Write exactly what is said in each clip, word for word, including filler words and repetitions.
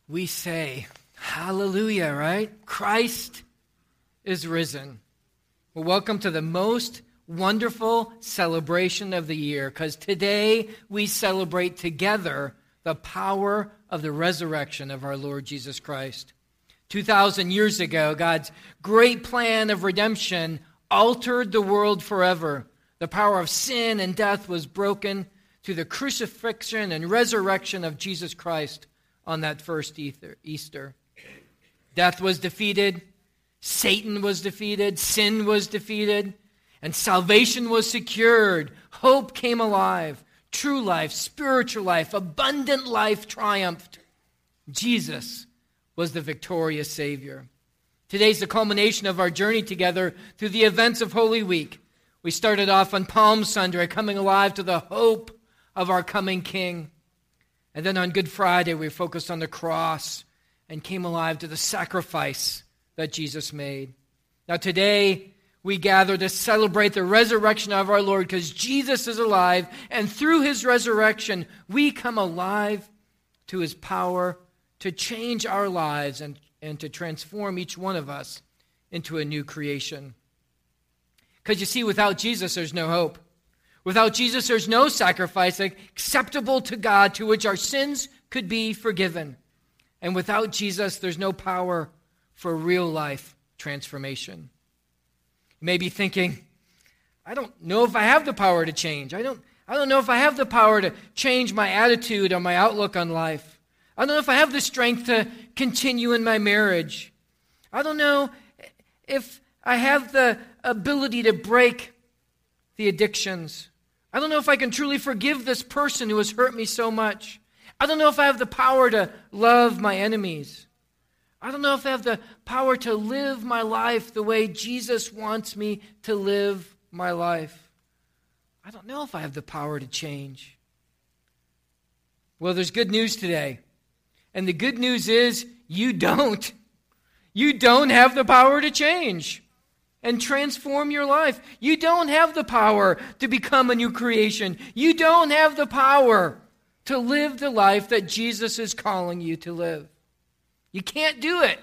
we say, hallelujah, right? Christ is risen. Well, welcome to the most wonderful celebration of the year, because today we celebrate together the power of the resurrection of our Lord Jesus Christ. two thousand years ago, God's great plan of redemption altered the world forever. The power of sin and death was broken through the crucifixion and resurrection of Jesus Christ on that first Easter. Death was defeated, Satan was defeated, sin was defeated, and salvation was secured. Hope came alive. True life, spiritual life, abundant life triumphed. Jesus was the victorious Savior. Today's the culmination of our journey together through the events of Holy Week. We started off on Palm Sunday, coming alive to the hope of our coming King. And then on Good Friday, we focused on the cross and came alive to the sacrifice that Jesus made. Now today, we gather to celebrate the resurrection of our Lord because Jesus is alive, and through his resurrection, we come alive to his power to change our lives and, and to transform each one of us into a new creation. Because you see, without Jesus, there's no hope. Without Jesus, there's no sacrifice acceptable to God to which our sins could be forgiven. And without Jesus, there's no power for real life transformation. You may be thinking, I don't know if I have the power to change. I don't, I don't know if I have the power to change my attitude or my outlook on life. I don't know if I have the strength to continue in my marriage. I don't know if I have the ability to break the addictions. I don't know if I can truly forgive this person who has hurt me so much. I don't know if I have the power to love my enemies. I don't know if I have the power to live my life the way Jesus wants me to live my life. I don't know if I have the power to change. Well, there's good news today. And the good news is you don't. You don't have the power to change and transform your life. You don't have the power to become a new creation. You don't have the power to live the life that Jesus is calling you to live. You can't do it.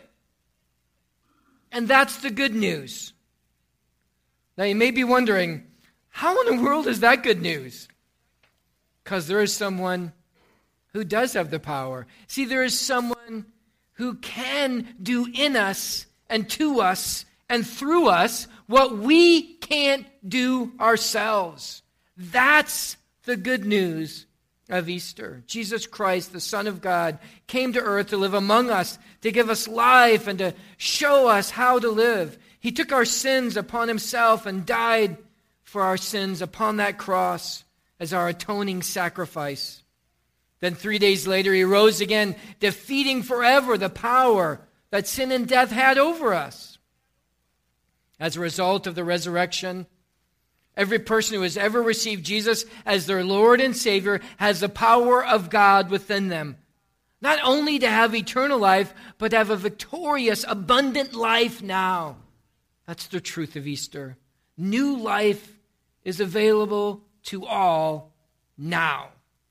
And that's the good news. Now you may be wondering, how in the world is that good news? Because there is someone who does have the power. See, there is someone who can do in us and to us and through us what we can't do ourselves. That's the good news of Easter. Jesus Christ, the Son of God, came to earth to live among us, to give us life and to show us how to live. He took our sins upon himself and died for our sins upon that cross as our atoning sacrifice. Then three days later, he rose again, defeating forever the power that sin and death had over us. As a result of the resurrection, every person who has ever received Jesus as their Lord and Savior has the power of God within them. Not only to have eternal life, but to have a victorious, abundant life now. That's the truth of Easter. New life is available to all now.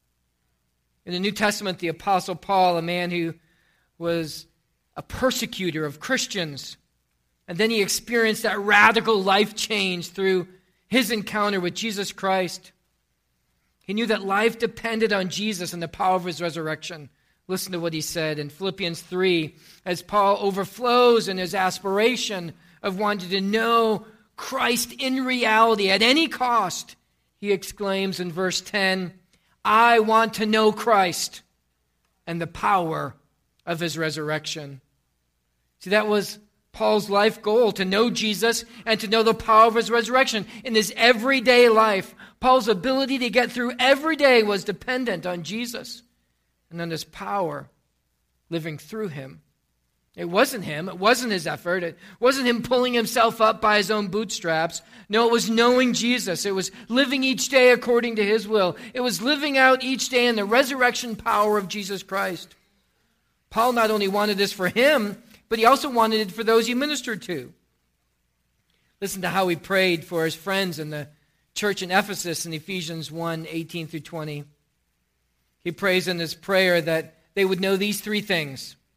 In the New Testament, the Apostle Paul, a man who was a persecutor of Christians, and then he experienced that radical life change through his encounter with Jesus Christ. He knew that life depended on Jesus and the power of his resurrection. Listen to what he said in Philippians three, as Paul overflows in his aspiration of wanting to know Christ in reality at any cost. He exclaims in verse ten, I want to know Christ and the power of his resurrection. See, that was Paul's life goal, to know Jesus and to know the power of his resurrection. In his everyday life, Paul's ability to get through every day was dependent on Jesus and on his power living through him. It wasn't him. It wasn't his effort. It wasn't him pulling himself up by his own bootstraps. No, it was knowing Jesus. It was living each day according to his will. It was living out each day in the resurrection power of Jesus Christ. Paul not only wanted this for him, but he also wanted it for those he ministered to. Listen to how he prayed for his friends in the church in Ephesus in Ephesians one, eighteen through twenty. He prays in this prayer that they would know these three things.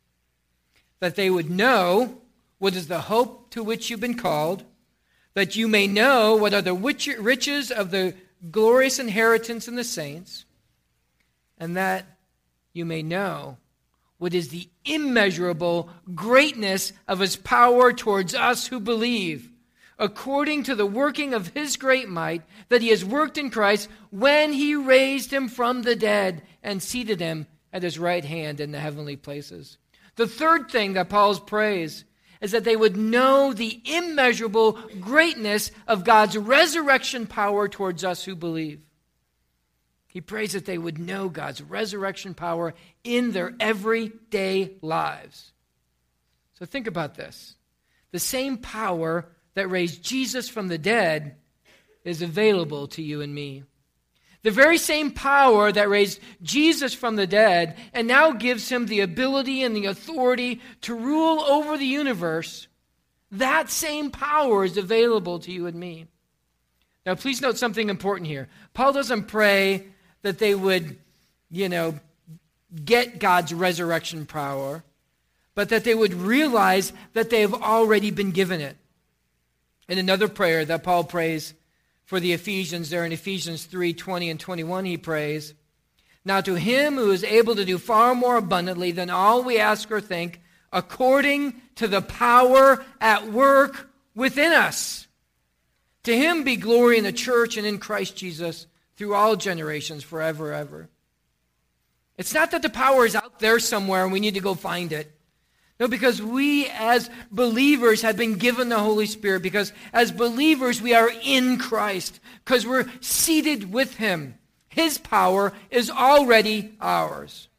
that they would know what is the hope to which you've been called, that you may know what are the riches of the glorious inheritance in the saints, and that you may know what is the immeasurable greatness of his power towards us who believe, according to the working of his great might that he has worked in Christ when he raised him from the dead and seated him at his right hand in the heavenly places. The third thing that Paul prays is that they would know the immeasurable greatness of God's resurrection power towards us who believe. He prays that they would know God's resurrection power in their everyday lives. So think about this. The same power that raised Jesus from the dead is available to you and me. The very same power that raised Jesus from the dead and now gives him the ability and the authority to rule over the universe, that same power is available to you and me. Now, please note something important here. Paul doesn't pray that they would, you know, get God's resurrection power, but that they would realize that they have already been given it. In another prayer that Paul prays for the Ephesians, there in Ephesians three, twenty and twenty-one, he prays, "Now to him who is able to do far more abundantly than all we ask or think, according to the power at work within us. To him be glory in the church and in Christ Jesus through all generations, forever, ever." It's not that the power is out there somewhere and we need to go find it. No, because we as believers have been given the Holy Spirit, because as believers we are in Christ, because we're seated with him. His power is already ours.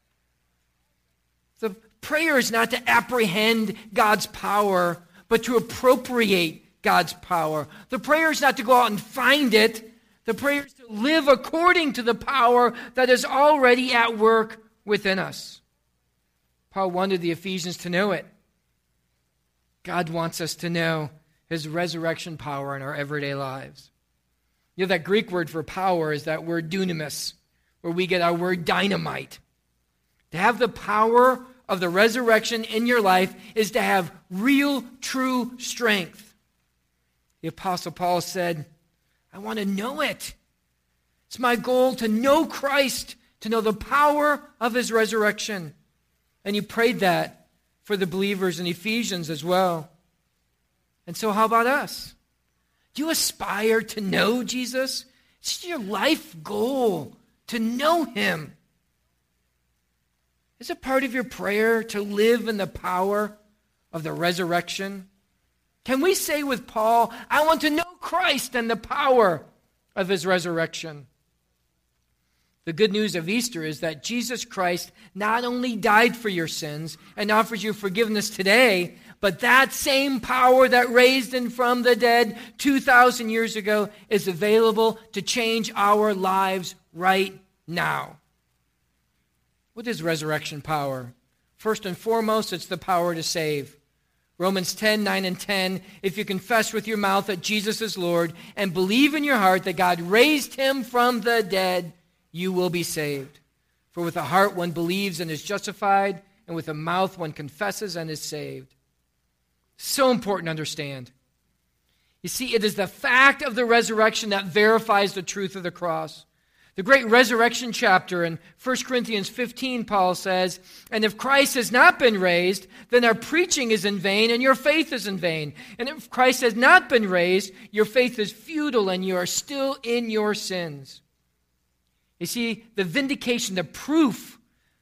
The prayer is not to apprehend God's power, but to appropriate God's power. The prayer is not to go out and find it. The prayer is to live according to the power that is already at work within us. Paul wanted the Ephesians to know it. God wants us to know his resurrection power in our everyday lives. You know, that Greek word for power is that word dunamis, where we get our word dynamite. To have the power of the resurrection in your life is to have real, true strength. The Apostle Paul said, I want to know it. It's my goal to know Christ, to know the power of his resurrection. And he prayed that for the believers in Ephesians as well. And so how about us? Do you aspire to know Jesus? It's your life goal to know him. Is it part of your prayer to live in the power of the resurrection? Can we say with Paul, I want to know Christ and the power of his resurrection? The good news of Easter is that Jesus Christ not only died for your sins and offers you forgiveness today, but that same power that raised him from the dead two thousand years ago is available to change our lives right now. What is resurrection power? First and foremost, it's the power to save. Romans ten, nine and ten, if you confess with your mouth that Jesus is Lord and believe in your heart that God raised him from the dead, you will be saved. For with the heart one believes and is justified, and with the mouth one confesses and is saved. So important to understand. You see, it is the fact of the resurrection that verifies the truth of the cross. The great resurrection chapter in First Corinthians fifteen, Paul says, and if Christ has not been raised, then our preaching is in vain and your faith is in vain. And if Christ has not been raised, your faith is futile and you are still in your sins. You see, the vindication, the proof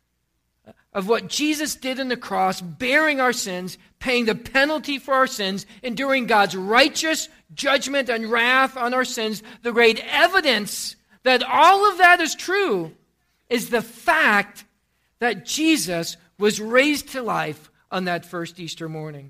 of what Jesus did on the cross, bearing our sins, paying the penalty for our sins, enduring God's righteous judgment and wrath on our sins, the great evidence that all of that is true is the fact that Jesus was raised to life on that first Easter morning.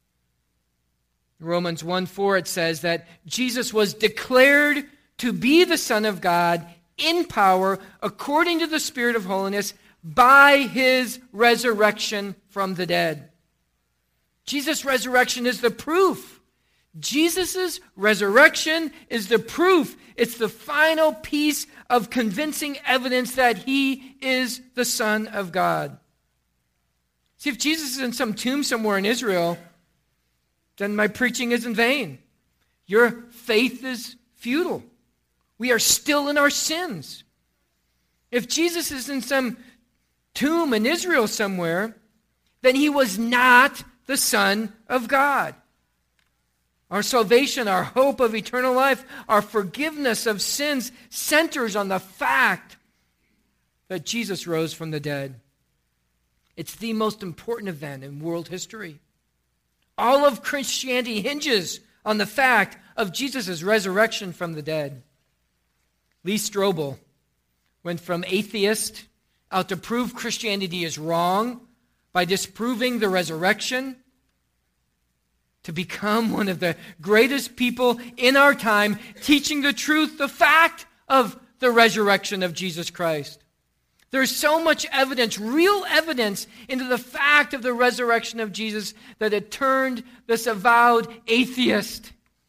In Romans one four, it says that Jesus was declared to be the Son of God in power, according to the Spirit of holiness, by his resurrection from the dead. Jesus' resurrection is the proof. Jesus' resurrection is the proof. It's the final piece of convincing evidence that he is the Son of God. See, if Jesus is in some tomb somewhere in Israel, then my preaching is in vain. Your faith is futile. We are still in our sins. If Jesus is in some tomb in Israel somewhere, then he was not the Son of God. Our salvation, our hope of eternal life, our forgiveness of sins centers on the fact that Jesus rose from the dead. It's the most important event in world history. All of Christianity hinges on the fact of Jesus' resurrection from the dead. Lee Strobel went from atheist out to prove Christianity is wrong by disproving the resurrection to become one of the greatest people in our time, teaching the truth, the fact of the resurrection of Jesus Christ. There's so much evidence, real evidence, into the fact of the resurrection of Jesus that it turned this avowed atheist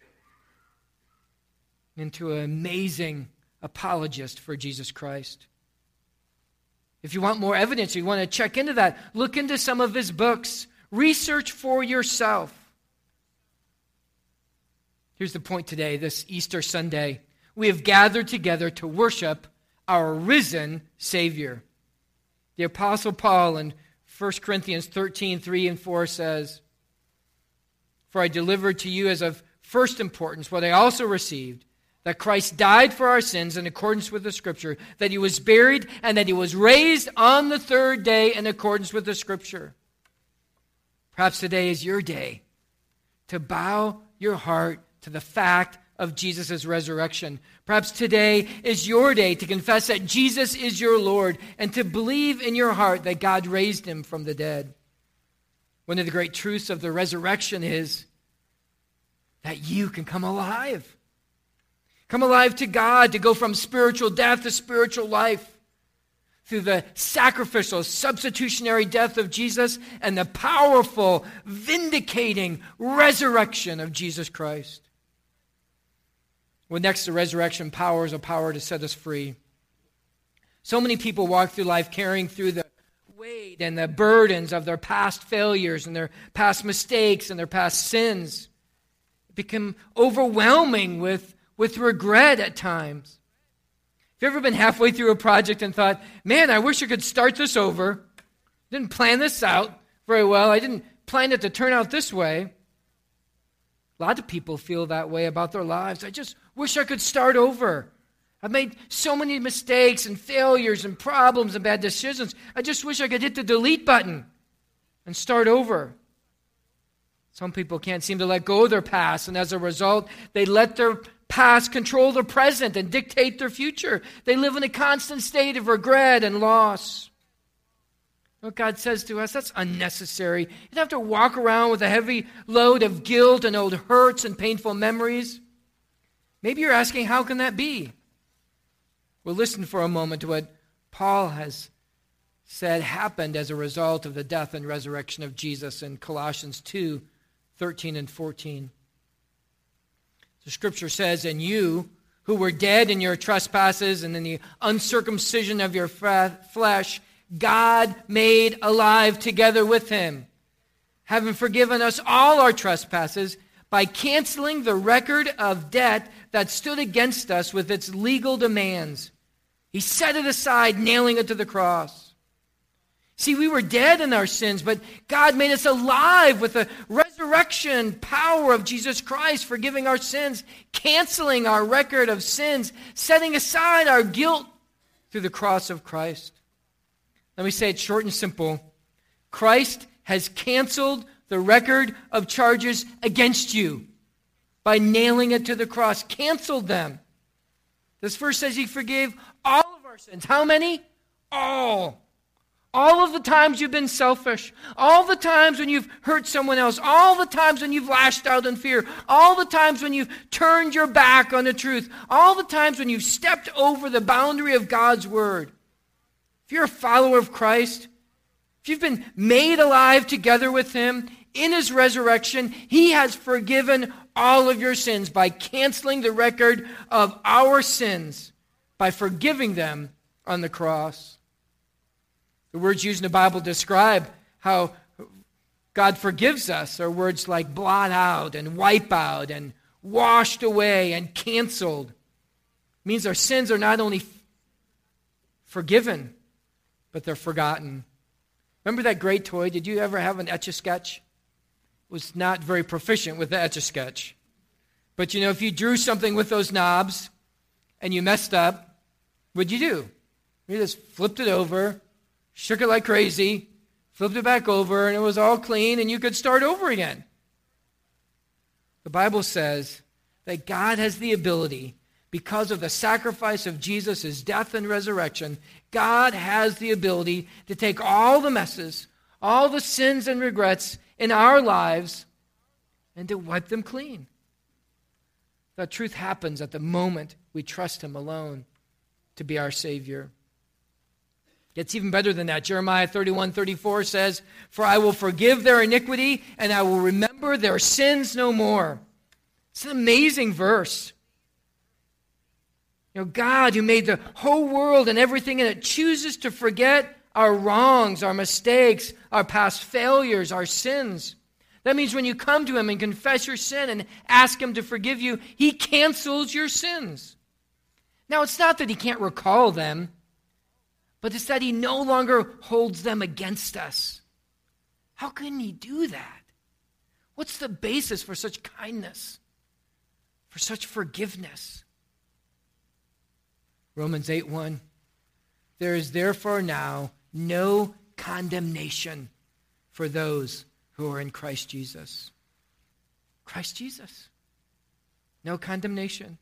into an amazing apologist for Jesus Christ. If you want more evidence, you want to check into that, look into some of his books. Research for yourself. Here's the point today, this Easter Sunday. We have gathered together to worship our risen Savior. The Apostle Paul in First Corinthians thirteen, three and four says, "For I delivered to you as of first importance what I also received, that Christ died for our sins in accordance with the Scripture, that he was buried, and that he was raised on the third day in accordance with the Scripture." Perhaps today is your day to bow your heart to the fact of Jesus' resurrection. Perhaps today is your day to confess that Jesus is your Lord and to believe in your heart that God raised him from the dead. One of the great truths of the resurrection is that you can come alive. Come alive to God, to go from spiritual death to spiritual life through the sacrificial, substitutionary death of Jesus and the powerful, vindicating resurrection of Jesus Christ. Well, next to resurrection power is a power to set us free. So many people walk through life carrying through the weight and the burdens of their past failures and their past mistakes and their past sins. It become overwhelming with, with regret at times. Have you ever been halfway through a project and thought, man, I wish I could start this over. Didn't plan this out very well. I didn't plan it to turn out this way. A lot of people feel that way about their lives. I just wish I could start over. I've made so many mistakes and failures and problems and bad decisions. I just wish I could hit the delete button and start over. Some people can't seem to let go of their past, and as a result, they let their past control their present and dictate their future. They live in a constant state of regret and loss. What God says to us, that's unnecessary. You don't have to walk around with a heavy load of guilt and old hurts and painful memories. Maybe you're asking, how can that be? Well, listen for a moment to what Paul has said happened as a result of the death and resurrection of Jesus in Colossians two, thirteen and fourteen. The Scripture says, "And you, who were dead in your trespasses and in the uncircumcision of your flesh, God made alive together with him, having forgiven us all our trespasses by canceling the record of debt that stood against us with its legal demands. He set it aside, nailing it to the cross." See, we were dead in our sins, but God made us alive with the resurrection power of Jesus Christ, forgiving our sins, canceling our record of sins, setting aside our guilt through the cross of Christ. Let me say it short and simple. Christ has canceled the record of charges against you by nailing it to the cross. Canceled them. This verse says he forgave all of our sins. How many? All. All of the times you've been selfish. All the times when you've hurt someone else. All the times when you've lashed out in fear. All the times when you've turned your back on the truth. All the times when you've stepped over the boundary of God's word. If you're a follower of Christ, if you've been made alive together with him in his resurrection, he has forgiven all of your sins by canceling the record of our sins, by forgiving them on the cross. The words used in the Bible describe how God forgives us are words like blot out and wipe out and washed away and canceled. It means our sins are not only forgiven, but they're forgotten. Remember that great toy? Did you ever have an Etch-a-Sketch? Was not very proficient with the Etch-a-Sketch. But you know, if you drew something with those knobs and you messed up, what'd you do? You just flipped it over, shook it like crazy, flipped it back over, and it was all clean, and you could start over again. The Bible says that God has the ability, because of the sacrifice of Jesus' death and resurrection, God has the ability to take all the messes, all the sins and regrets in our lives, and to wipe them clean. That truth happens at the moment we trust him alone to be our Savior. It's even better than that. Jeremiah thirty-one thirty-four says, "For I will forgive their iniquity, and I will remember their sins no more." It's an amazing verse. You know, God, who made the whole world and everything in it, chooses to forget our wrongs, our mistakes, our past failures, our sins. That means when you come to him and confess your sin and ask him to forgive you, he cancels your sins. Now, it's not that he can't recall them, but it's that he no longer holds them against us. How can he do that? What's the basis for such kindness, for such forgiveness? Romans eight one, "There is therefore now no condemnation for those who are in Christ Jesus." Christ Jesus. No condemnation.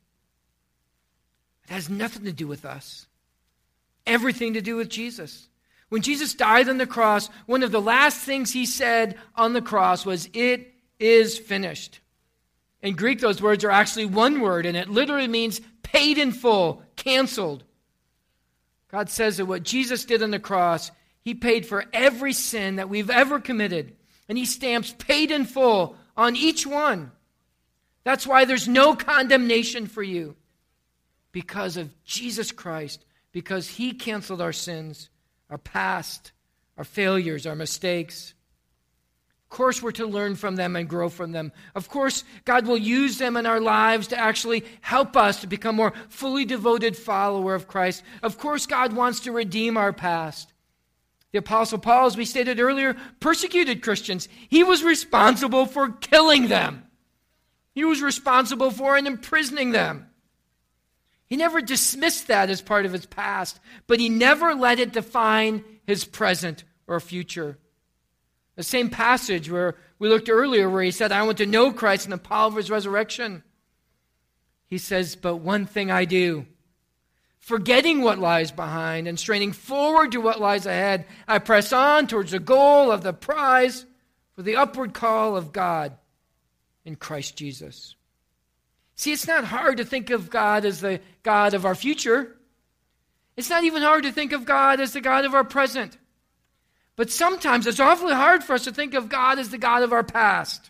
It has nothing to do with us. Everything to do with Jesus. When Jesus died on the cross, one of the last things he said on the cross was, "It is finished." In Greek, those words are actually one word, and it literally means paid in full, canceled. God says that what Jesus did on the cross, he paid for every sin that we've ever committed, and he stamps paid in full on each one. That's why there's no condemnation for you, because of Jesus Christ, because he canceled our sins, our past, our failures, our mistakes. Of course, we're to learn from them and grow from them. Of course, God will use them in our lives to actually help us to become more fully devoted follower of Christ. Of course, God wants to redeem our past. The Apostle Paul, as we stated earlier, persecuted Christians. He was responsible for killing them. He was responsible for and imprisoning them. He never dismissed that as part of his past, but he never let it define his present or future. The same passage where we looked earlier where he said, "I want to know Christ and the power of his resurrection." He says, "But one thing I do, forgetting what lies behind and straining forward to what lies ahead, I press on towards the goal of the prize for the upward call of God in Christ Jesus." See, it's not hard to think of God as the God of our future. It's not even hard to think of God as the God of our present. But sometimes it's awfully hard for us to think of God as the God of our past.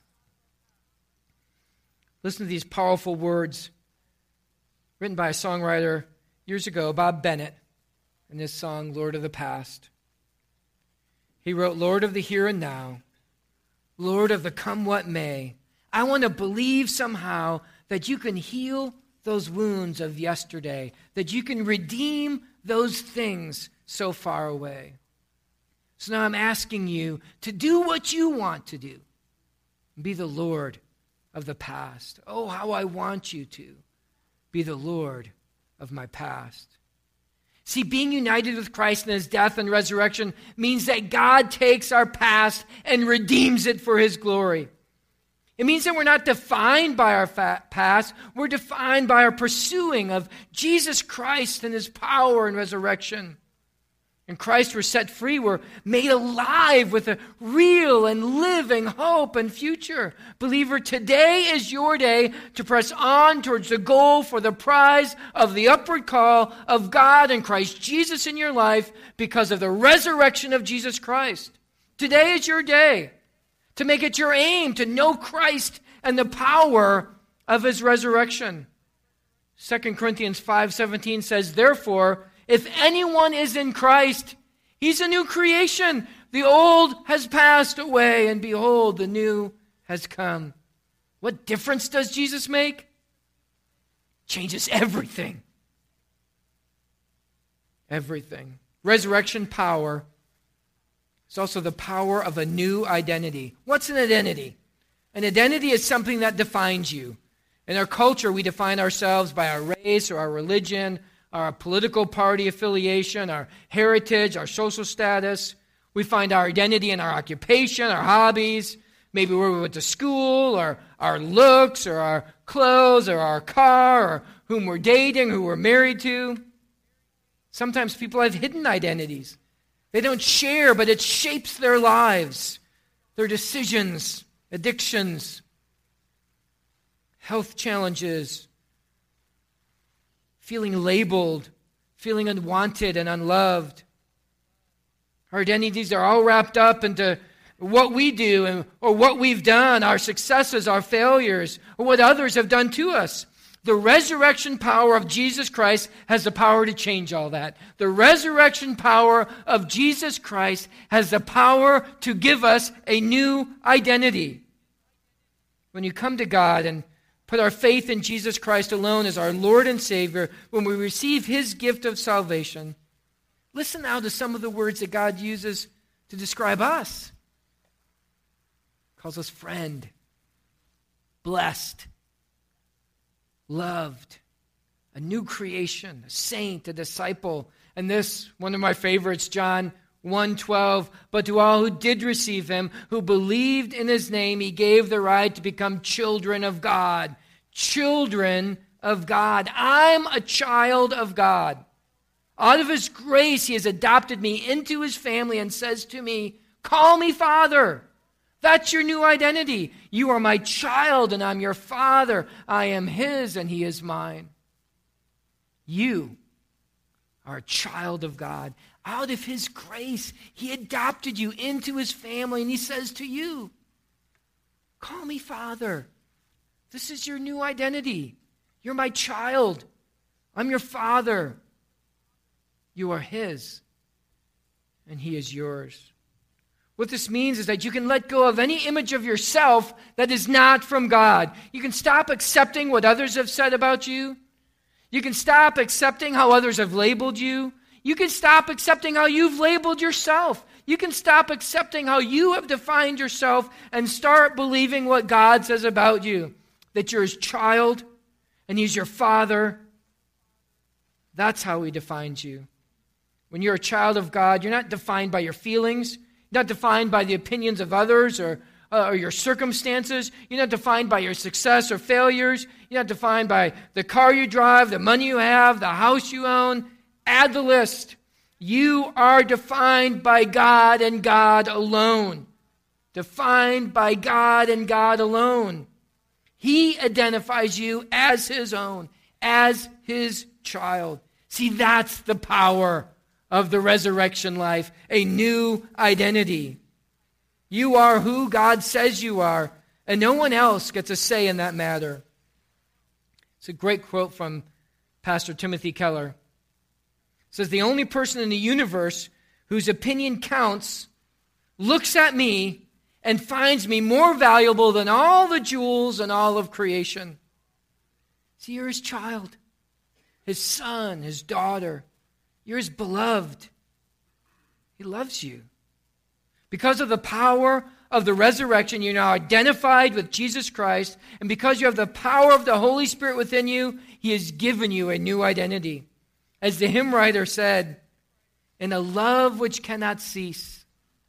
Listen to these powerful words written by a songwriter years ago, Bob Bennett, in his song, "Lord of the Past." He wrote, "Lord of the here and now, Lord of the come what may, I want to believe somehow that you can heal those wounds of yesterday, that you can redeem those things so far away. So now I'm asking you to do what you want to do. Be the Lord of the past. Oh, how I want you to be the Lord of my past." See, being united with Christ in his death and resurrection means that God takes our past and redeems it for his glory. It means that we're not defined by our past. We're defined by our pursuing of Jesus Christ and his power and resurrection. In Christ, we're set free. We're made alive with a real and living hope and future. Believer, today is your day to press on towards the goal for the prize of the upward call of God and Christ Jesus in your life because of the resurrection of Jesus Christ. Today is your day to make it your aim to know Christ and the power of his resurrection. Second Corinthians five seventeen says, "Therefore, if anyone is in Christ, he's a new creation. The old has passed away, and behold, the new has come. What difference does Jesus make? Changes everything. Everything. Resurrection power is also the power of a new identity. What's an identity? An identity is something that defines you. In our culture, we define ourselves by our race or our religion, our political party affiliation, our heritage, our social status. We find our identity in our occupation, our hobbies, maybe where we went to school, or our looks, or our clothes, or our car, or whom we're dating, who we're married to. Sometimes people have hidden identities. They don't share, but it shapes their lives, their decisions, addictions, health challenges, feeling labeled, feeling unwanted and unloved. Our identities are all wrapped up into what we do and, or what we've done, our successes, our failures, or what others have done to us. The resurrection power of Jesus Christ has the power to change all that. The resurrection power of Jesus Christ has the power to give us a new identity. When you come to God and put our faith in Jesus Christ alone as our Lord and Savior, when we receive His gift of salvation, listen now to some of the words that God uses to describe us. He calls us friend, blessed, loved, a new creation, a saint, a disciple. And this, one of my favorites, John one twelve, but to all who did receive Him, who believed in His name, He gave the right to become children of God. Children of God. I'm a child of God. Out of His grace, He has adopted me into His family and says to me, call me Father. That's your new identity. You are my child and I'm your father. I am His and He is mine. You are a child of God. Out of His grace, He adopted you into His family and He says to you, call me Father. This is your new identity. You're my child. I'm your Father. You are His and He is yours. What this means is that you can let go of any image of yourself that is not from God. You can stop accepting what others have said about you. You can stop accepting how others have labeled you. You can stop accepting how you've labeled yourself. You can stop accepting how you have defined yourself and start believing what God says about you. That you're His child and He's your Father. That's how He defines you. When you're a child of God, you're not defined by your feelings. You're not defined by the opinions of others or, uh, or your circumstances. You're not defined by your success or failures. You're not defined by the car you drive, the money you have, the house you own. Add the list. You are defined by God and God alone. Defined by God and God alone. He identifies you as His own, as His child. See, that's the power of the resurrection life, a new identity. You are who God says you are, and no one else gets a say in that matter. It's a great quote from Pastor Timothy Keller. It says, the only person in the universe whose opinion counts looks at me and finds me more valuable than all the jewels and all of creation. See, you're His child, His son, His daughter. You're His beloved. He loves you. Because of the power of the resurrection, you're now identified with Jesus Christ. And because you have the power of the Holy Spirit within you, He has given you a new identity. As the hymn writer said, in a love which cannot cease,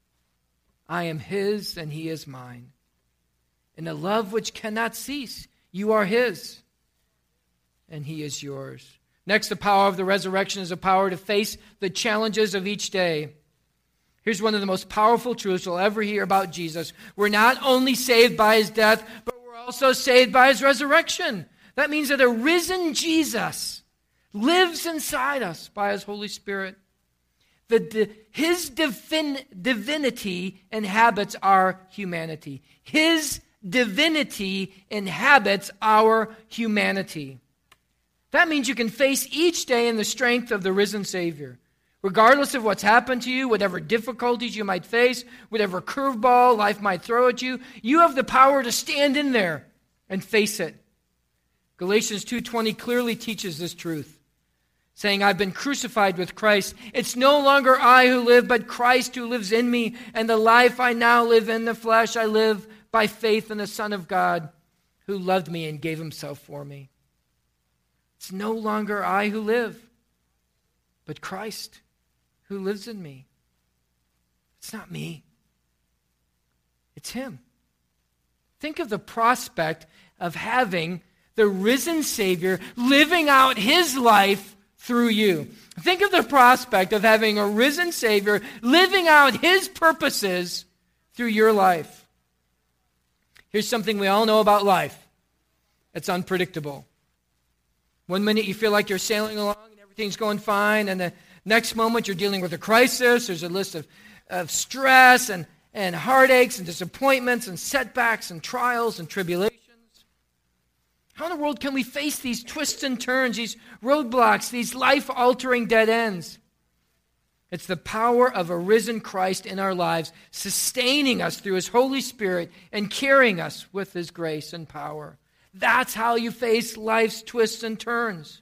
I am His and He is mine. In a love which cannot cease, you are His and He is yours. Next, the power of the resurrection is a power to face the challenges of each day. Here's one of the most powerful truths you'll ever hear about Jesus. We're not only saved by His death, but we're also saved by His resurrection. That means that a risen Jesus lives inside us by His Holy Spirit. The, the, his divin, divinity inhabits our humanity. His divinity inhabits our humanity. That means you can face each day in the strength of the risen Savior. Regardless of what's happened to you, whatever difficulties you might face, whatever curveball life might throw at you, you have the power to stand in there and face it. Galatians two twenty clearly teaches this truth, saying, I've been crucified with Christ. It's no longer I who live, but Christ who lives in me. And the life I now live in the flesh, I live by faith in the Son of God, who loved me and gave himself for me. It's no longer I who live, but Christ who lives in me. It's not me. It's him. Think of the prospect of having the risen Savior living out his life through you. Think of the prospect of having a risen Savior living out his purposes through your life. Here's something we all know about life. It's unpredictable. One minute you feel like you're sailing along and everything's going fine, and the next moment you're dealing with a crisis. There's a list of, of stress and, and heartaches and disappointments and setbacks and trials and tribulations. How in the world can we face these twists and turns, these roadblocks, these life-altering dead ends? It's the power of a risen Christ in our lives, sustaining us through his Holy Spirit and carrying us with his grace and power. That's how you face life's twists and turns.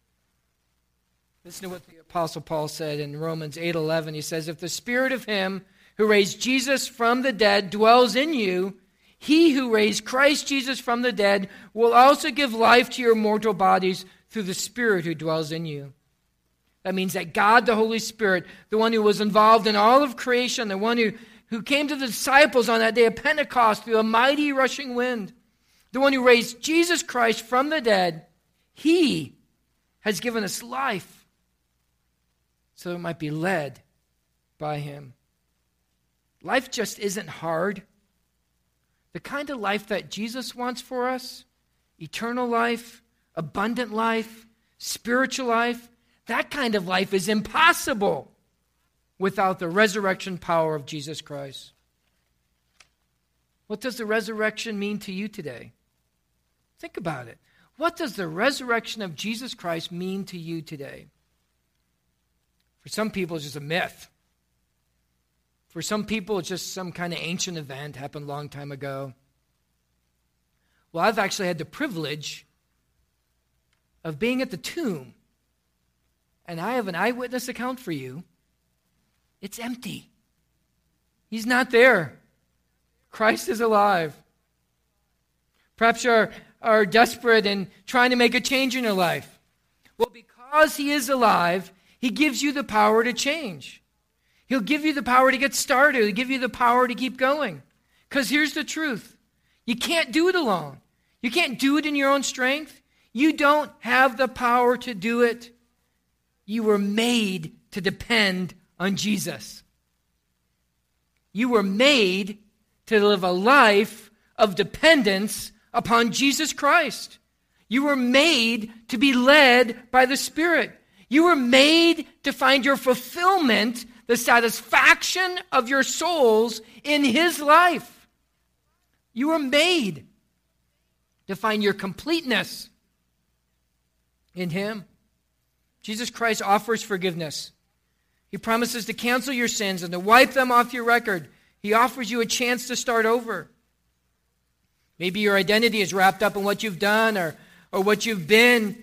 Listen to what the Apostle Paul said in Romans eight eleven. He says, if the Spirit of him who raised Jesus from the dead dwells in you, he who raised Christ Jesus from the dead will also give life to your mortal bodies through the Spirit who dwells in you. That means that God, the Holy Spirit, the one who was involved in all of creation, the one who, who came to the disciples on that day of Pentecost through a mighty rushing wind, the one who raised Jesus Christ from the dead, he has given us life so it might be led by him. Life just isn't hard. The kind of life that Jesus wants for us, eternal life, abundant life, spiritual life, that kind of life is impossible without the resurrection power of Jesus Christ. What does the resurrection mean to you today? Think about it. What does the resurrection of Jesus Christ mean to you today? For some people, it's just a myth. For some people, it's just some kind of ancient event happened a long time ago. Well, I've actually had the privilege of being at the tomb, and I have an eyewitness account for you. It's empty. He's not there. Christ is alive. Perhaps you're are desperate and trying to make a change in your life. Well, because he is alive, he gives you the power to change. He'll give you the power to get started. He'll give you the power to keep going. Because here's the truth. You can't do it alone. You can't do it in your own strength. You don't have the power to do it. You were made to depend on Jesus. You were made to live a life of dependence upon Jesus Christ. You were made to be led by the Spirit. You were made to find your fulfillment, the satisfaction of your souls in his life. You were made to find your completeness in him. Jesus Christ offers forgiveness. He promises to cancel your sins and to wipe them off your record. He offers you a chance to start over. Maybe your identity is wrapped up in what you've done or, or what you've been.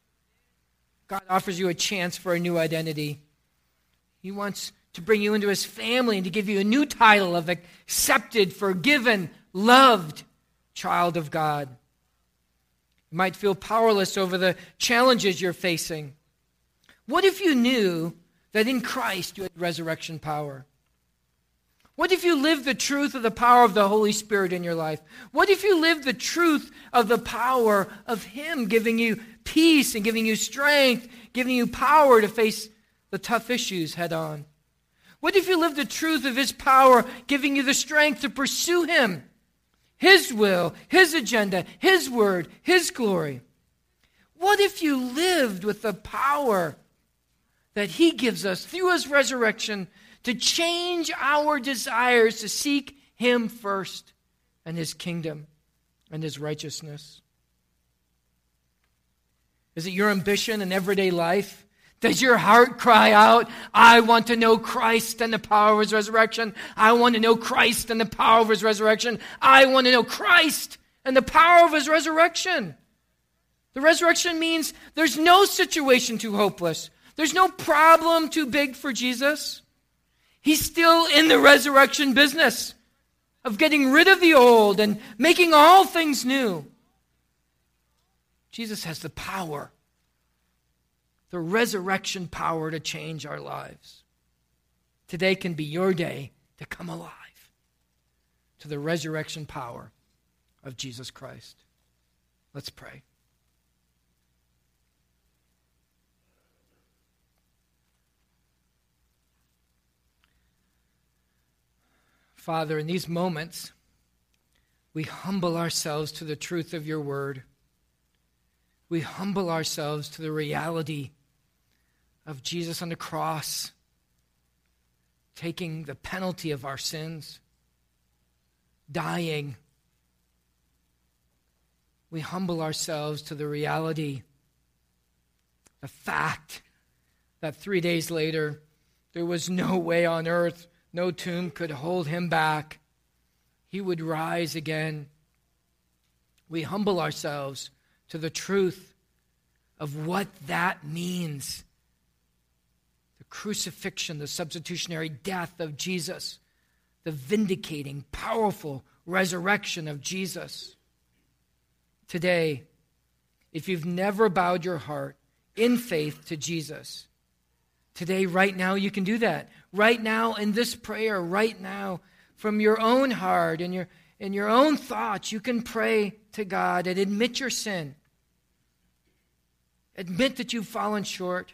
God offers you a chance for a new identity. He wants to bring you into his family and to give you a new title of accepted, forgiven, loved child of God. You might feel powerless over the challenges you're facing. What if you knew that in Christ you had resurrection power? What if you lived the truth of the power of the Holy Spirit in your life? What if you lived the truth of the power of him giving you peace and giving you strength, giving you power to face the tough issues head on? What if you lived the truth of his power giving you the strength to pursue him, his will, his agenda, his word, his glory? What if you lived with the power that he gives us through his resurrection to change our desires to seek him first and his kingdom and his righteousness? Is it your ambition in everyday life Does your heart cry out, I want to know Christ and the power of his resurrection? I want to know Christ and the power of his resurrection. I want to know Christ and the power of his resurrection. The resurrection means there's no situation too hopeless. There's no problem too big for Jesus. He's still in the resurrection business of getting rid of the old and making all things new. Jesus has the power, the resurrection power to change our lives. Today can be your day to come alive to the resurrection power of Jesus Christ. Let's pray. Father, in these moments, we humble ourselves to the truth of your word. We humble ourselves to the reality of Jesus on the cross, taking the penalty of our sins, dying. We humble ourselves to the reality, the fact that three days later, there was no way on earth, no tomb could hold him back. He would rise again. We humble ourselves to the truth of what that means. The crucifixion, the substitutionary death of Jesus, the vindicating, powerful resurrection of Jesus. Today, if you've never bowed your heart in faith to Jesus, today, right now, you can do that. Right now, in this prayer, right now, from your own heart and your, and your own thoughts, you can pray to God and admit your sin. Admit that you've fallen short.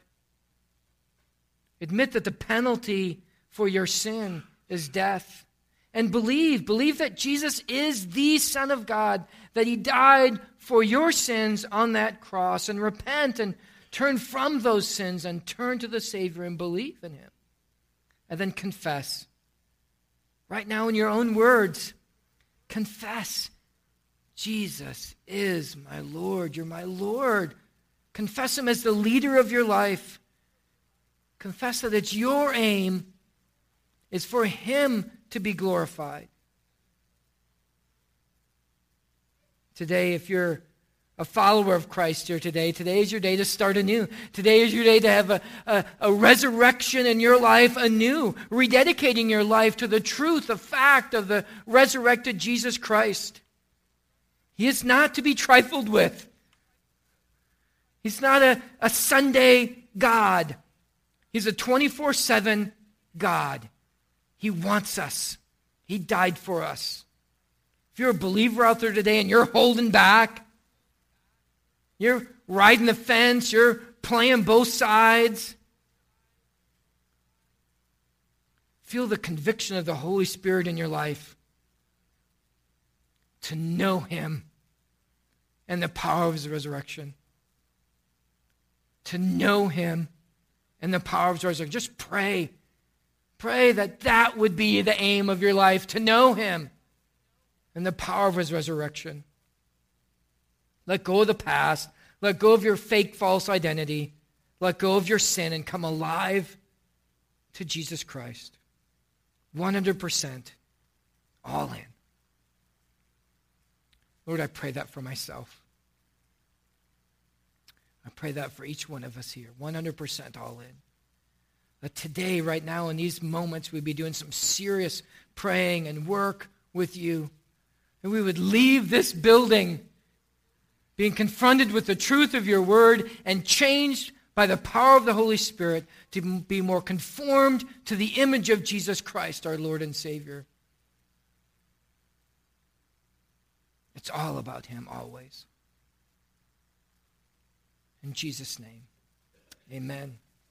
Admit that the penalty for your sin is death. And believe, believe that Jesus is the Son of God, that he died for your sins on that cross, and repent and turn from those sins and turn to the Savior and believe in him. And then confess. Right now in your own words, confess, Jesus is my Lord. You're my Lord. Confess him as the leader of your life. Confess that it's your aim is for him to be glorified. Today, if you're a follower of Christ here today, today is your day to start anew. Today is your day to have a, a, a resurrection in your life anew, rededicating your life to the truth, the fact of the resurrected Jesus Christ. He is not to be trifled with. He's not a, a Sunday God. He's a twenty-four seven God. He wants us. He died for us. If you're a believer out there today and you're holding back, you're riding the fence, you're playing both sides, feel the conviction of the Holy Spirit in your life to know him and the power of his resurrection. To know him and the power of his resurrection. Just pray. Pray that that would be the aim of your life, to know him and the power of his resurrection. Let go of the past. Let go of your fake, false identity. Let go of your sin and come alive to Jesus Christ. one hundred percent all in. Lord, I pray that for myself. I pray that for each one of us here, one hundred percent all in. That today, right now, in these moments, we'd be doing some serious praying and work with you. And we would leave this building being confronted with the truth of your word and changed by the power of the Holy Spirit to be more conformed to the image of Jesus Christ, our Lord and Savior. It's all about him always. In Jesus' name, amen.